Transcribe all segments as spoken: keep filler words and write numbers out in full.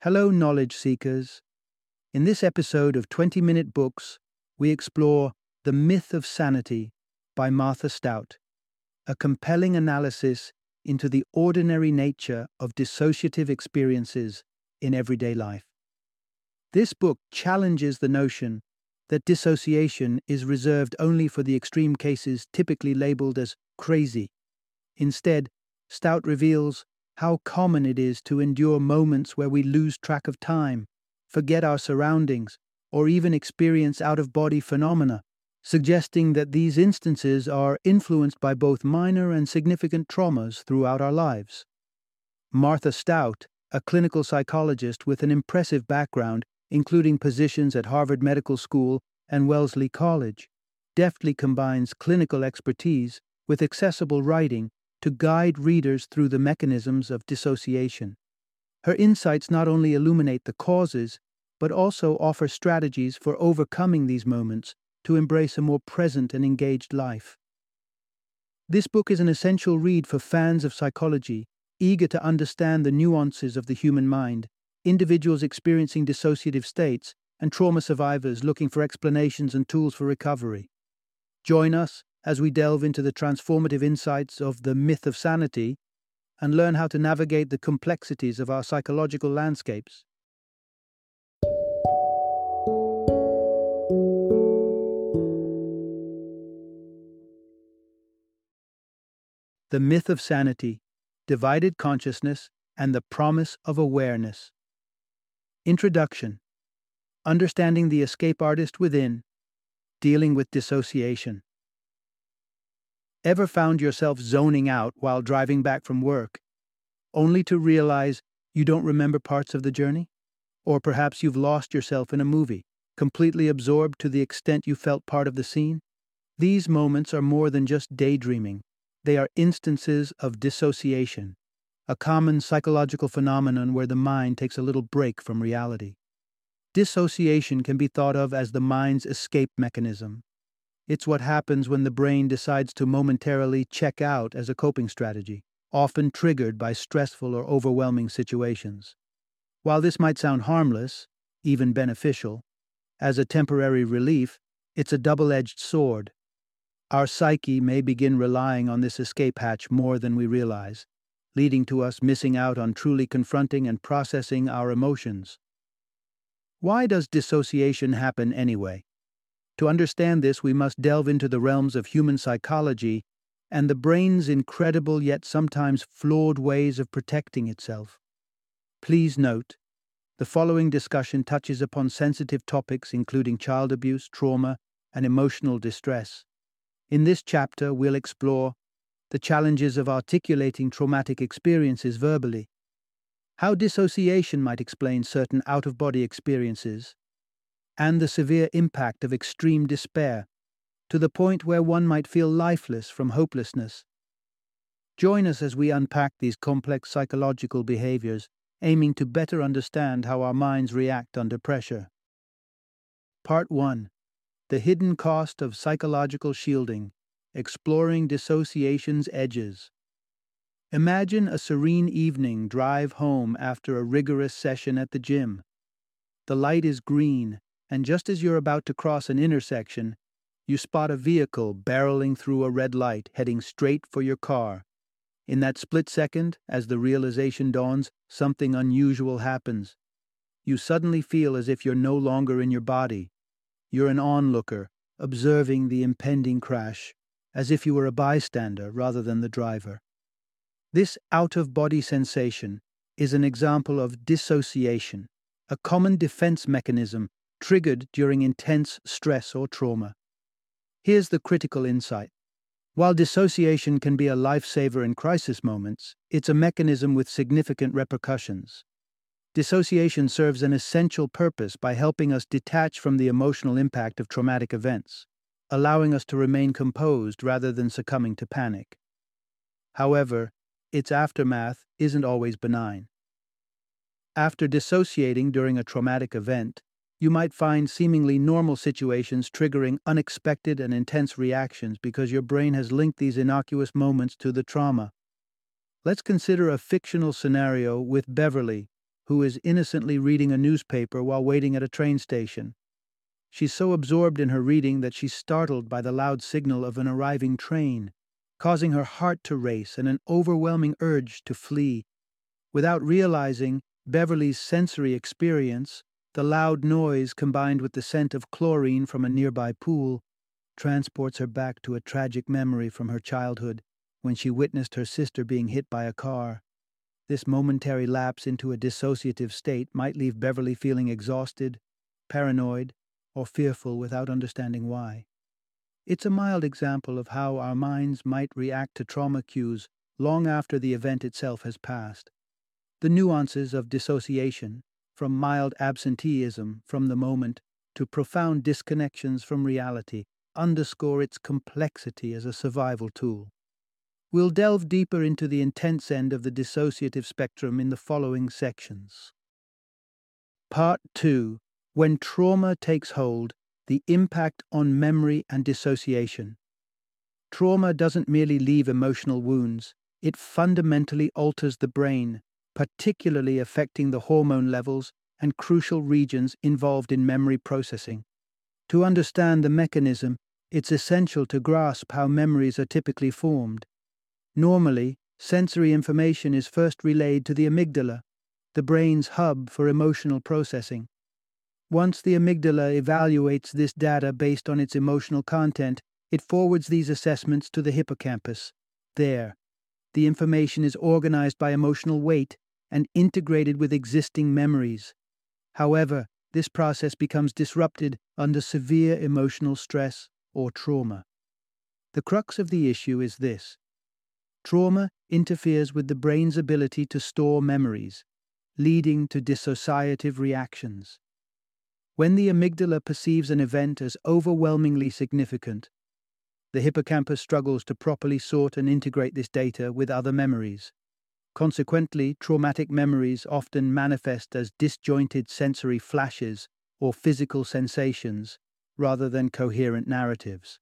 Hello, knowledge seekers. In this episode of twenty minute Books, we explore The Myth of Sanity by Martha Stout, a compelling analysis into the ordinary nature of dissociative experiences in everyday life. This book challenges the notion that dissociation is reserved only for the extreme cases typically labeled as crazy. Instead, Stout reveals how common it is to endure moments where we lose track of time, forget our surroundings, or even experience out-of-body phenomena, suggesting that these instances are influenced by both minor and significant traumas throughout our lives. Martha Stout, a clinical psychologist with an impressive background, including positions at Harvard Medical School and Wellesley College, deftly combines clinical expertise with accessible writing to guide readers through the mechanisms of dissociation. Her insights not only illuminate the causes, but also offer strategies for overcoming these moments to embrace a more present and engaged life. This book is an essential read for fans of psychology, eager to understand the nuances of the human mind, individuals experiencing dissociative states, and trauma survivors looking for explanations and tools for recovery. Join us as we delve into the transformative insights of The Myth of Sanity and learn how to navigate the complexities of our psychological landscapes. The Myth of Sanity, Divided Consciousness, and the Promise of Awareness. Introduction. Understanding the escape artist within, dealing with dissociation. Ever found yourself zoning out while driving back from work, only to realize you don't remember parts of the journey? Or perhaps you've lost yourself in a movie, completely absorbed to the extent you felt part of the scene? These moments are more than just daydreaming. They are instances of dissociation, a common psychological phenomenon where the mind takes a little break from reality. Dissociation can be thought of as the mind's escape mechanism. It's what happens when the brain decides to momentarily check out as a coping strategy, often triggered by stressful or overwhelming situations. While this might sound harmless, even beneficial, as a temporary relief, it's a double-edged sword. Our psyche may begin relying on this escape hatch more than we realize, leading to us missing out on truly confronting and processing our emotions. Why does dissociation happen anyway? To understand this, we must delve into the realms of human psychology and the brain's incredible yet sometimes flawed ways of protecting itself. Please note, the following discussion touches upon sensitive topics including child abuse, trauma, and emotional distress. In this chapter, we'll explore the challenges of articulating traumatic experiences verbally, how dissociation might explain certain out-of-body experiences, and the severe impact of extreme despair, to the point where one might feel lifeless from hopelessness. Join us as we unpack these complex psychological behaviors, aiming to better understand how our minds react under pressure. Part one. The Hidden Cost of Psychological Shielding, Exploring Dissociation's Edges. Imagine a serene evening drive home after a rigorous session at the gym. The light is green, and just as you're about to cross an intersection, you spot a vehicle barreling through a red light, heading straight for your car. In that split second, as the realization dawns, something unusual happens. You suddenly feel as if you're no longer in your body. You're an onlooker, observing the impending crash, as if you were a bystander rather than the driver. This out-of-body sensation is an example of dissociation, a common defense mechanism triggered during intense stress or trauma. Here's the critical insight. While dissociation can be a lifesaver in crisis moments, it's a mechanism with significant repercussions. Dissociation serves an essential purpose by helping us detach from the emotional impact of traumatic events, allowing us to remain composed rather than succumbing to panic. However, its aftermath isn't always benign. After dissociating during a traumatic event, you might find seemingly normal situations triggering unexpected and intense reactions because your brain has linked these innocuous moments to the trauma. Let's consider a fictional scenario with Beverly, who is innocently reading a newspaper while waiting at a train station. She's so absorbed in her reading that she's startled by the loud signal of an arriving train, causing her heart to race and an overwhelming urge to flee. Without realizing Beverly's sensory experience, the loud noise combined with the scent of chlorine from a nearby pool transports her back to a tragic memory from her childhood when she witnessed her sister being hit by a car. This momentary lapse into a dissociative state might leave Beverly feeling exhausted, paranoid, or fearful without understanding why. It's a mild example of how our minds might react to trauma cues long after the event itself has passed. The nuances of dissociation, from mild absenteeism from the moment to profound disconnections from reality, underscore its complexity as a survival tool. We'll delve deeper into the intense end of the dissociative spectrum in the following sections. Part two. When trauma takes hold, the impact on memory and dissociation. Trauma doesn't merely leave emotional wounds, it fundamentally alters the brain, particularly affecting the hormone levels and crucial regions involved in memory processing. To understand the mechanism, it's essential to grasp how memories are typically formed. Normally, sensory information is first relayed to the amygdala, the brain's hub for emotional processing. Once the amygdala evaluates this data based on its emotional content, it forwards these assessments to the hippocampus. There, the information is organized by emotional weight and integrated with existing memories. However, this process becomes disrupted under severe emotional stress or trauma. The crux of the issue is this. Trauma interferes with the brain's ability to store memories, leading to dissociative reactions. When the amygdala perceives an event as overwhelmingly significant, the hippocampus struggles to properly sort and integrate this data with other memories. Consequently, traumatic memories often manifest as disjointed sensory flashes or physical sensations rather than coherent narratives.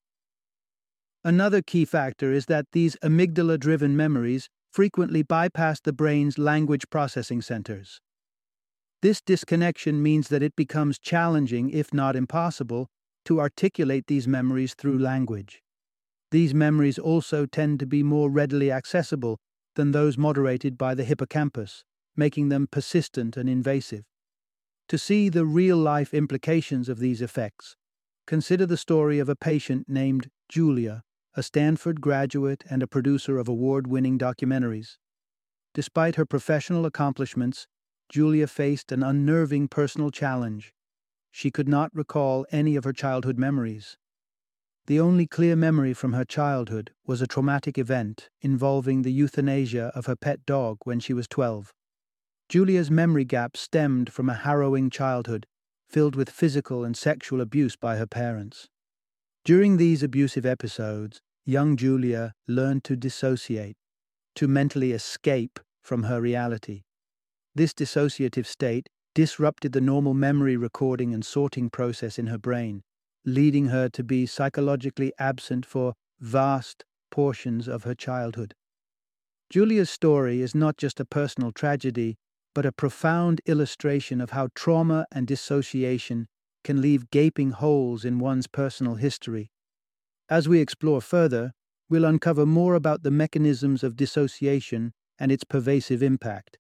Another key factor is that these amygdala-driven memories frequently bypass the brain's language processing centers. This disconnection means that it becomes challenging, if not impossible, to articulate these memories through language. These memories also tend to be more readily accessible than those moderated by the hippocampus, making them persistent and invasive. To see the real-life implications of these effects, consider the story of a patient named Julia, a Stanford graduate and a producer of award-winning documentaries. Despite her professional accomplishments, Julia faced an unnerving personal challenge. She could not recall any of her childhood memories. The only clear memory from her childhood was a traumatic event involving the euthanasia of her pet dog when she was twelve. Julia's memory gap stemmed from a harrowing childhood, filled with physical and sexual abuse by her parents. During these abusive episodes, young Julia learned to dissociate, to mentally escape from her reality. This dissociative state disrupted the normal memory recording and sorting process in her brain, leading her to be psychologically absent for vast portions of her childhood. Julia's story is not just a personal tragedy, but a profound illustration of how trauma and dissociation can leave gaping holes in one's personal history. As we explore further, we'll uncover more about the mechanisms of dissociation and its pervasive impact.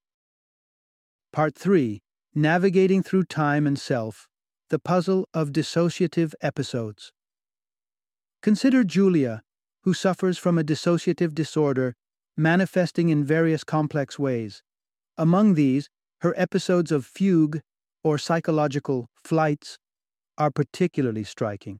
Part three. Navigating through time and self, the puzzle of dissociative episodes. Consider Julia, who suffers from a dissociative disorder manifesting in various complex ways. Among these, her episodes of fugue, or psychological flights, are particularly striking.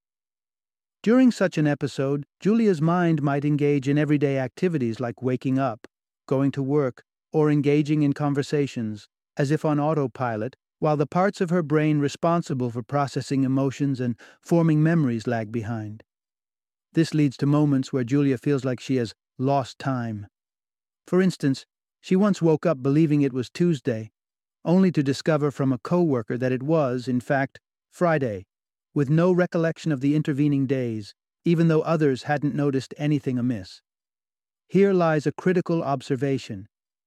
During such an episode, Julia's mind might engage in everyday activities like waking up, going to work, or engaging in conversations, as if on autopilot, while the parts of her brain responsible for processing emotions and forming memories lag behind. This leads to moments where Julia feels like she has lost time. For instance, she once woke up believing it was Tuesday, only to discover from a coworker that it was, in fact, Friday, with no recollection of the intervening days, even though others hadn't noticed anything amiss. Here lies a critical observation.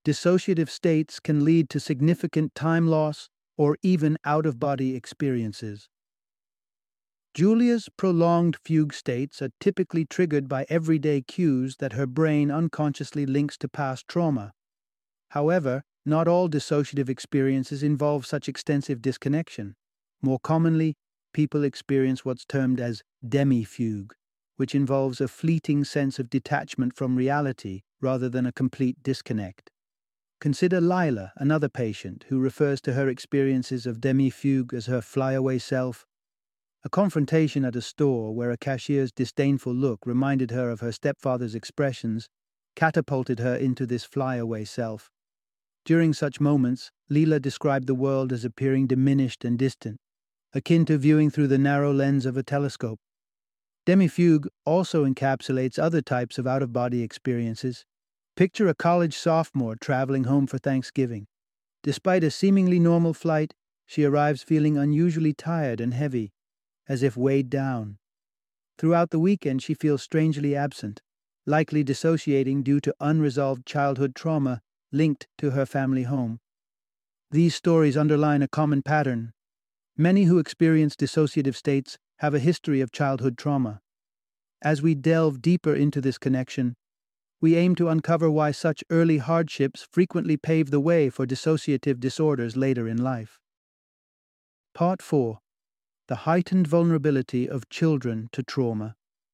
dissociative states can lead to significant time loss or even out-of-body experiences. Julia's prolonged fugue states are typically triggered by everyday cues that her brain unconsciously links to past trauma. However, not all dissociative experiences involve such extensive disconnection. More commonly, people experience what's termed as demi-fugue, which involves a fleeting sense of detachment from reality rather than a complete disconnect. Consider Lila, another patient, who refers to her experiences of demi-fugue as her flyaway self. A confrontation at a store where a cashier's disdainful look reminded her of her stepfather's expressions catapulted her into this flyaway self. During such moments, Leela described the world as appearing diminished and distant, akin to viewing through the narrow lens of a telescope. Demi-fugue also encapsulates other types of out-of-body experiences. Picture a college sophomore traveling home for Thanksgiving. Despite a seemingly normal flight, she arrives feeling unusually tired and heavy, as if weighed down. Throughout the weekend, she feels strangely absent, likely dissociating due to unresolved childhood trauma linked to her family home. These stories underline a common pattern. Many who experience dissociative states have a history of childhood trauma. As we delve deeper into this connection, we aim to uncover why such early hardships frequently pave the way for dissociative disorders later in life. Part four. The heightened vulnerability of children to trauma.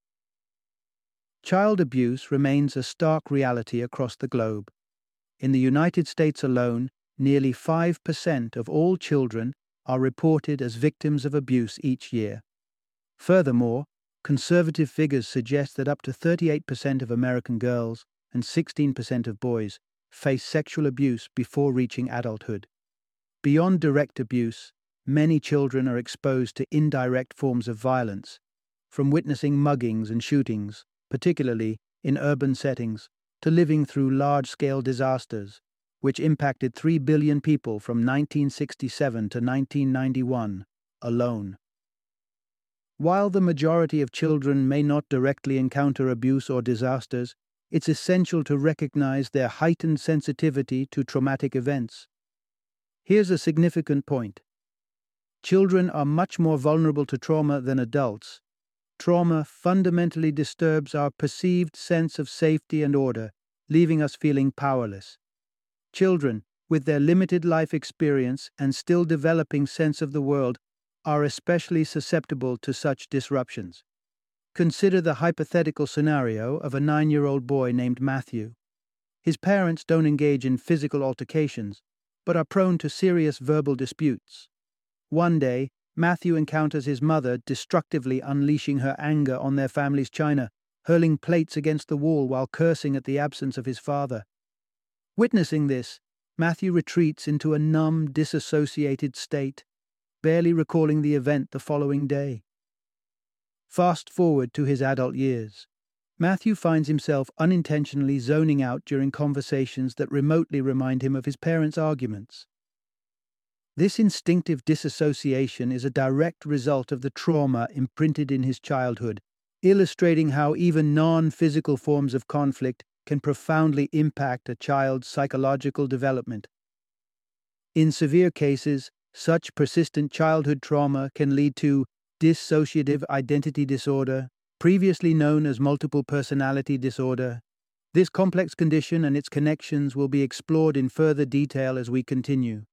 Child abuse remains a stark reality across the globe. In the United States alone, nearly five percent of all children are reported as victims of abuse each year. Furthermore, conservative figures suggest that up to thirty-eight percent of American girls and sixteen percent of boys face sexual abuse before reaching adulthood. Beyond direct abuse, many children are exposed to indirect forms of violence, from witnessing muggings and shootings, particularly in urban settings, to living through large-scale disasters, which impacted three billion people from nineteen sixty-seven to nineteen ninety-one alone. While the majority of children may not directly encounter abuse or disasters, it's essential to recognize their heightened sensitivity to traumatic events. Here's a significant point. Children are much more vulnerable to trauma than adults. Trauma fundamentally disturbs our perceived sense of safety and order, leaving us feeling powerless. Children, with their limited life experience and still developing sense of the world, are especially susceptible to such disruptions. Consider the hypothetical scenario of a nine-year-old boy named Matthew. His parents don't engage in physical altercations, but are prone to serious verbal disputes. One day, Matthew encounters his mother destructively unleashing her anger on their family's china, hurling plates against the wall while cursing at the absence of his father. Witnessing this, Matthew retreats into a numb, disassociated state, barely recalling the event the following day. Fast forward to his adult years. Matthew finds himself unintentionally zoning out during conversations that remotely remind him of his parents' arguments. This instinctive disassociation is a direct result of the trauma imprinted in his childhood, illustrating how even non-physical forms of conflict can profoundly impact a child's psychological development. In severe cases, such persistent childhood trauma can lead to dissociative identity disorder, previously known as multiple personality disorder. This complex condition and its connections will be explored in further detail as we continue.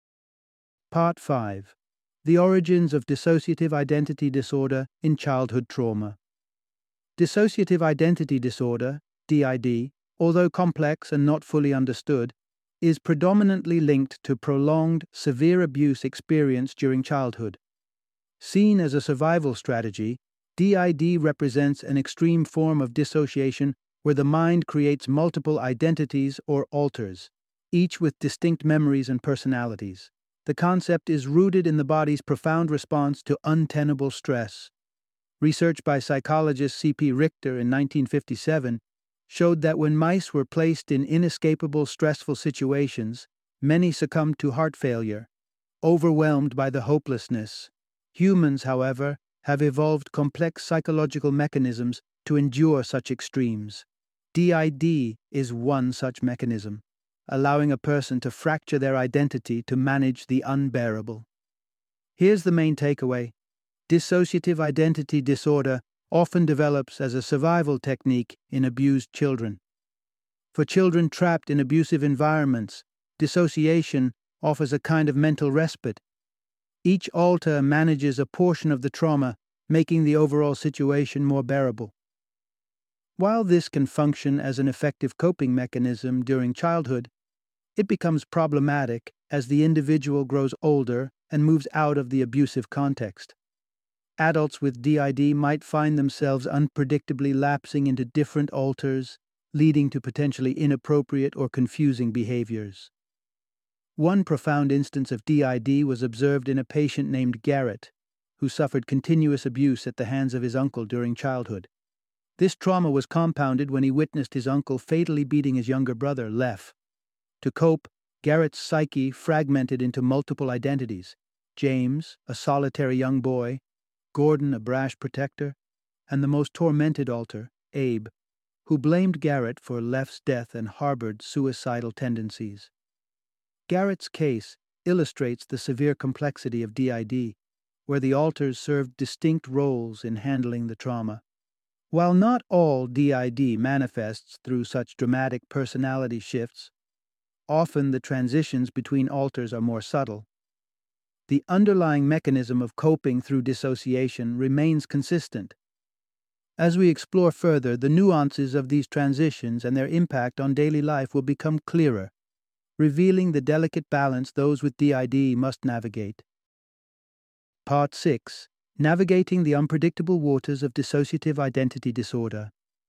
Part five. The origins of dissociative identity disorder in childhood trauma. Dissociative identity disorder, D I D, although complex and not fully understood, is predominantly linked to prolonged, severe abuse experienced during childhood. Seen as a survival strategy, D I D represents an extreme form of dissociation where the mind creates multiple identities or alters, each with distinct memories and personalities. The concept is rooted in the body's profound response to untenable stress. Research by psychologist C P Richter in nineteen fifty-seven showed that when mice were placed in inescapable stressful situations, many succumbed to heart failure, overwhelmed by the hopelessness. Humans, however, have evolved complex psychological mechanisms to endure such extremes. D I D is one such mechanism. allowing a person to fracture their identity to manage the unbearable. Here's the main takeaway. Dissociative identity disorder often develops as a survival technique in abused children. For children trapped in abusive environments, dissociation offers a kind of mental respite. Each alter manages a portion of the trauma, making the overall situation more bearable. While this can function as an effective coping mechanism during childhood, it becomes problematic as the individual grows older and moves out of the abusive context. Adults with D I D might find themselves unpredictably lapsing into different alters, leading to potentially inappropriate or confusing behaviors. One profound instance of D I D was observed in a patient named Garrett, who suffered continuous abuse at the hands of his uncle during childhood. This trauma was compounded when he witnessed his uncle fatally beating his younger brother, Leff. To cope, Garrett's psyche fragmented into multiple identities: James, a solitary young boy; Gordon, a brash protector; and the most tormented alter, Abe, who blamed Garrett for Leff's death and harbored suicidal tendencies. Garrett's case illustrates the severe complexity of D I D, where the alters served distinct roles in handling the trauma. While not all D I D manifests through such dramatic personality shifts, often the transitions between alters are more subtle. The underlying mechanism of coping through dissociation remains consistent. As we explore further, the nuances of these transitions and their impact on daily life will become clearer, revealing the delicate balance those with D I D must navigate. Part six. Navigating the unpredictable waters of dissociative identity disorder.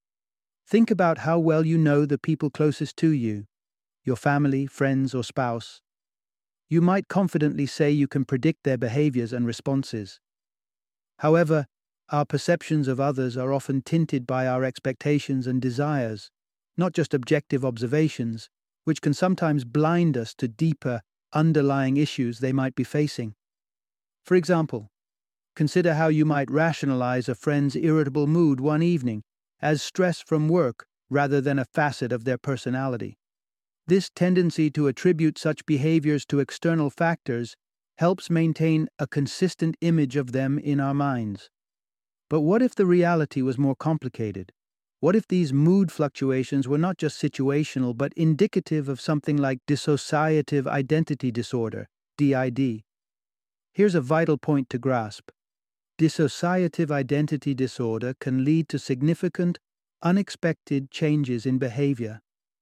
Think about how well you know the people closest to you, your family, friends, or spouse. You might confidently say you can predict their behaviors and responses. However, our perceptions of others are often tinted by our expectations and desires, not just objective observations, which can sometimes blind us to deeper, underlying issues they might be facing. For example, consider how you might rationalize a friend's irritable mood one evening as stress from work rather than a facet of their personality. This tendency to attribute such behaviors to external factors helps maintain a consistent image of them in our minds. But what if the reality was more complicated? What if these mood fluctuations were not just situational but indicative of something like dissociative identity disorder, D I D? Here's a vital point to grasp. Dissociative identity disorder can lead to significant, unexpected changes in behavior.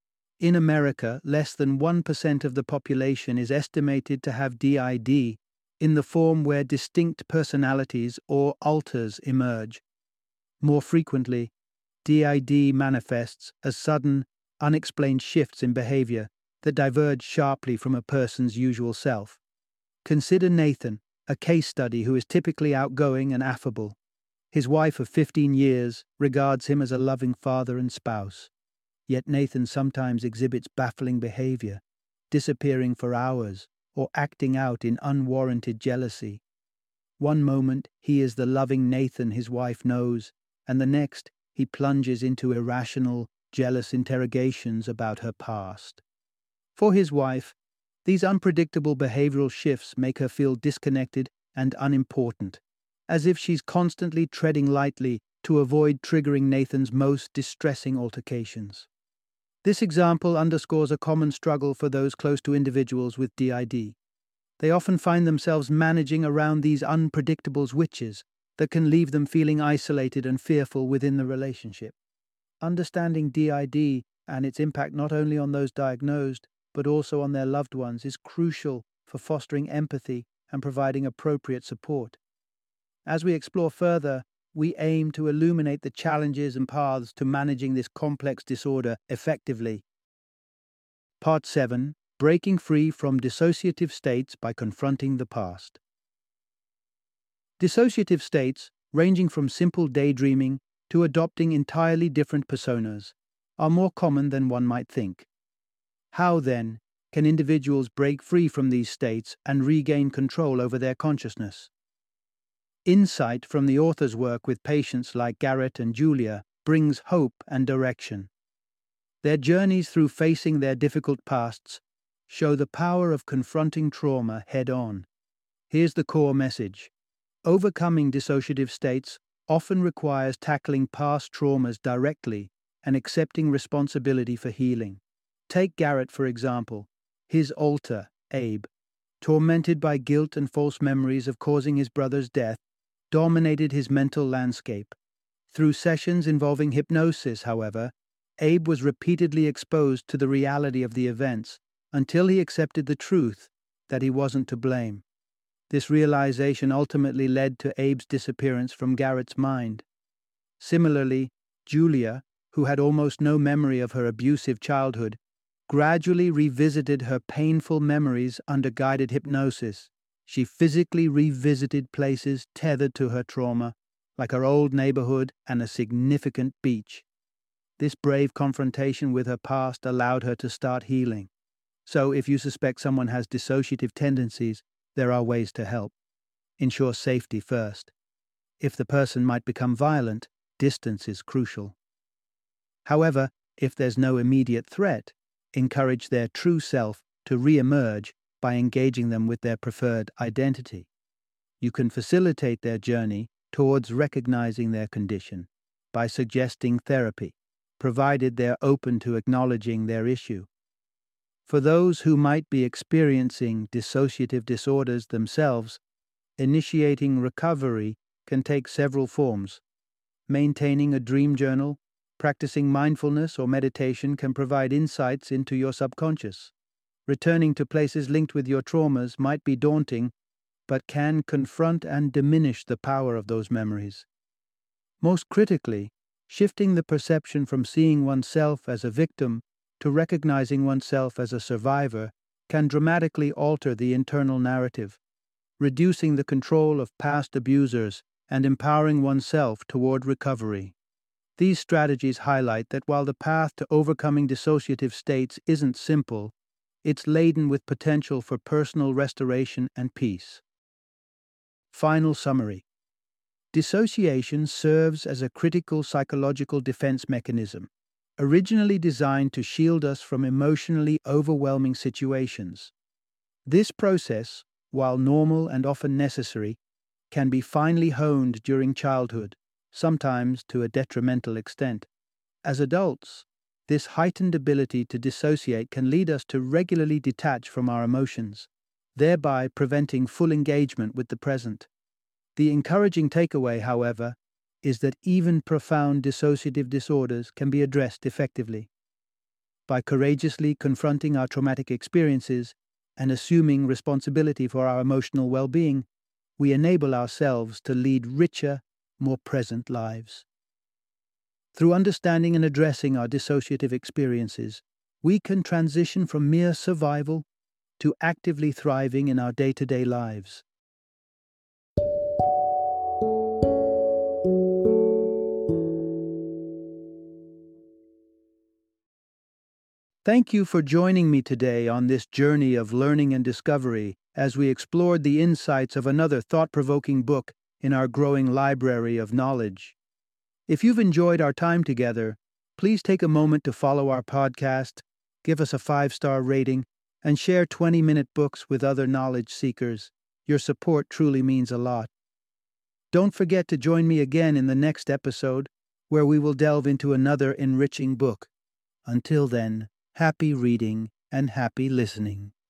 In America, less than one percent of the population is estimated to have D I D in the form where distinct personalities or alters emerge. More frequently, D I D manifests as sudden, unexplained shifts in behavior that diverge sharply from a person's usual self. Consider Nathan, a case study who is typically outgoing and affable. His wife of fifteen years regards him as a loving father and spouse. Yet Nathan sometimes exhibits baffling behavior, disappearing for hours or acting out in unwarranted jealousy. One moment he is the loving Nathan his wife knows, and the next he plunges into irrational, jealous interrogations about her past. For his wife, these unpredictable behavioral shifts make her feel disconnected and unimportant, as if she's constantly treading lightly to avoid triggering Nathan's most distressing altercations. This example underscores a common struggle for those close to individuals with D I D. They often find themselves managing around these unpredictable switches that can leave them feeling isolated and fearful within the relationship. Understanding D I D and its impact not only on those diagnosed, but also on their loved ones is crucial for fostering empathy and providing appropriate support. As we explore further, we aim to illuminate the challenges and paths to managing this complex disorder effectively. Part seven. Breaking free from dissociative states by confronting the past. Dissociative states, ranging from simple daydreaming to adopting entirely different personas, are more common than one might think. How, then, can individuals break free from these states and regain control over their consciousness? Insight from the author's work with patients like Garrett and Julia brings hope and direction. Their journeys through facing their difficult pasts show the power of confronting trauma head-on. Here's the core message. Overcoming dissociative states often requires tackling past traumas directly and accepting responsibility for healing. Take Garrett, for example. His alter, Abe, tormented by guilt and false memories of causing his brother's death, dominated his mental landscape. Through sessions involving hypnosis, however, Abe was repeatedly exposed to the reality of the events until he accepted the truth that he wasn't to blame. This realization ultimately led to Abe's disappearance from Garrett's mind. Similarly, Julia, who had almost no memory of her abusive childhood, gradually revisited her painful memories under guided hypnosis. She physically revisited places tethered to her trauma, like her old neighborhood and a significant beach. This brave confrontation with her past allowed her to start healing. So, if you suspect someone has dissociative tendencies, there are ways to help. Ensure safety first. If the person might become violent, distance is crucial. However, if there's no immediate threat, encourage their true self to re-emerge by engaging them with their preferred identity. You can facilitate their journey towards recognizing their condition by suggesting therapy, provided they're open to acknowledging their issue. For those who might be experiencing dissociative disorders themselves, initiating recovery can take several forms. Maintaining a dream journal, practicing mindfulness or meditation can provide insights into your subconscious. Returning to places linked with your traumas might be daunting, but can confront and diminish the power of those memories. Most critically, shifting the perception from seeing oneself as a victim to recognizing oneself as a survivor can dramatically alter the internal narrative, reducing the control of past abusers and empowering oneself toward recovery. These strategies highlight that while the path to overcoming dissociative states isn't simple, it's laden with potential for personal restoration and peace. Final summary. Dissociation serves as a critical psychological defense mechanism, originally designed to shield us from emotionally overwhelming situations. This process, while normal and often necessary, can be finely honed during childhood, sometimes to a detrimental extent. As adults, this heightened ability to dissociate can lead us to regularly detach from our emotions, thereby preventing full engagement with the present. The encouraging takeaway, however, is that even profound dissociative disorders can be addressed effectively. By courageously confronting our traumatic experiences and assuming responsibility for our emotional well-being, we enable ourselves to lead richer, more present lives. Through understanding and addressing our dissociative experiences, we can transition from mere survival to actively thriving in our day-to-day lives. Thank you for joining me today on this journey of learning and discovery as we explored the insights of another thought-provoking book in our growing library of knowledge. If you've enjoyed our time together, please take a moment to follow our podcast, give us a five-star rating, and share twenty-minute books with other knowledge seekers. Your support truly means a lot. Don't forget to join me again in the next episode, where we will delve into another enriching book. Until then, happy reading and happy listening.